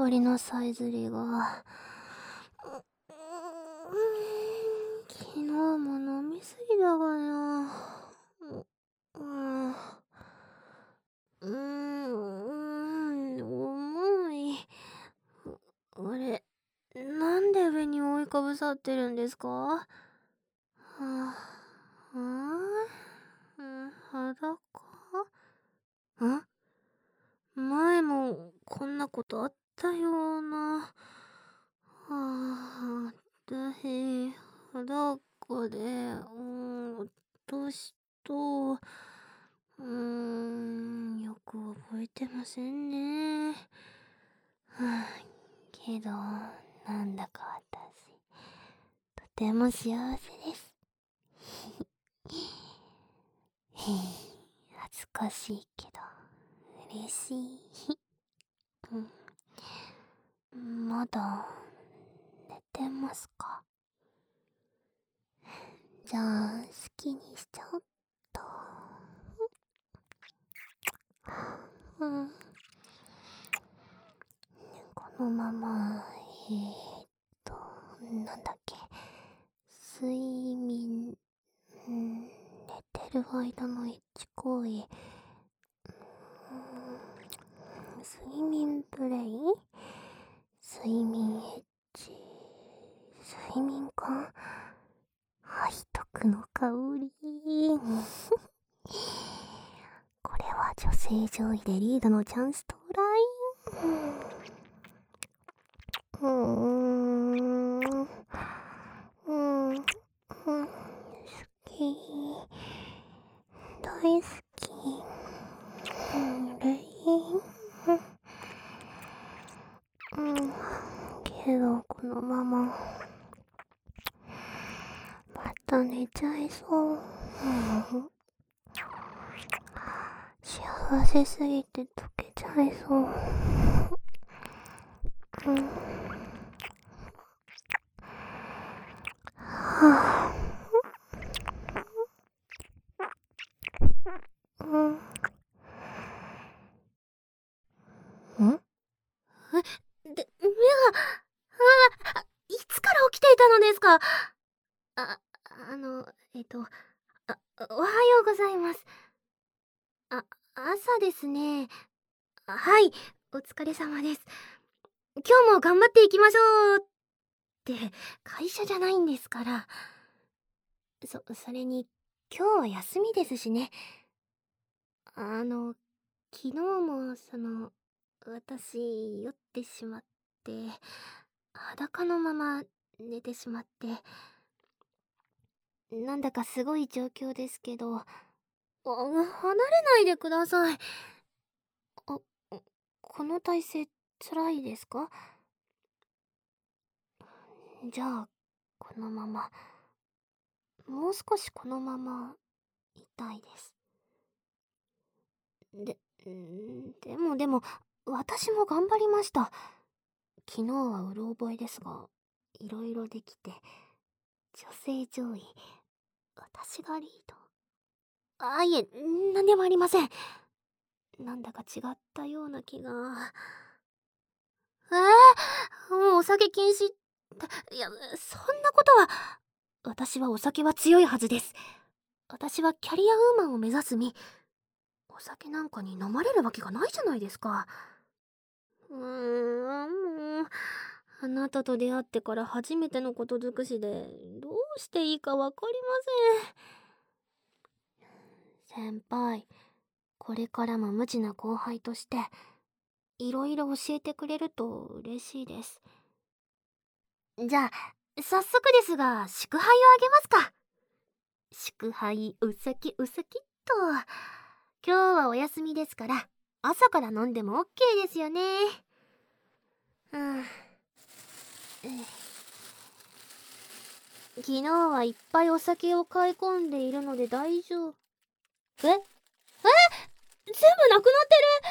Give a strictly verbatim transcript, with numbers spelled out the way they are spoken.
りのさえずりが。昨日も飲みすぎだがな。うん。うーん、重い。あれ、なんで上に覆いかぶさってるんですか？はあ、はあ、ん裸？ん前もこんなことあったような。はあ、私、裸で、うん、私と、うーん、よく覚えてませんね。はあ、けど、なんだか私、とても幸せです。へへ、恥ずかしいけど、嬉しい。うん、まだ、寝てますか？じゃあ、好きにしちゃおっと。うん。このまま、えーっと、なんだっけ。睡眠、うん、寝てる間のエッチ行為。睡眠プレイ？睡眠エッチ、睡眠か？背徳の香り。これは女性上位でリードのチャンス到来。うーん。うん。うん。好き。大好き。うん、レイン。うん。けど、このまま、また寝ちゃいそう。うん、幸せすぎて溶けちゃいそう。うん。はぁ、うん。んえ、で、目が、ああ、いつから起きていたのですか？あ、あの、えっと、あ、おはようございます。あ、朝ですね。はい、お疲れ様です。今日も頑張っていきましょうって、会社じゃないんですから。そ、それに、今日は休みですしね。あの、昨日も、その、私、酔ってしまって、裸のまま寝てしまって、なんだかすごい状況ですけど、あ、離れないでください。あ、この体勢、辛いですか？じゃあ、このまま、もう少しこのまま、いたいです。で、んでもでも、私も頑張りました。昨日はうろ覚えですが、いろいろできて、女性上位、私がリード。あ、いえ、なんでもありません。なんだか違ったような気が。えー、もうお酒禁止。いや、そんなことは。私はお酒は強いはずです。私はキャリアウーマンを目指す身。お酒なんかに飲まれるわけがないじゃないですか。うーん、もう、あなたと出会ってから初めてのこと尽くしで、どうしていいかわかりません。先輩、これからも無知な後輩として、いろいろ教えてくれると嬉しいです。じゃあ、早速ですが、祝杯をあげますか。祝杯、うさきうさきっと。今日はお休みですから、朝から飲んでも オーケー ですよね。うん。昨日はいっぱいお酒を買い込んでいるので大丈夫。ええ、全部なくなってる。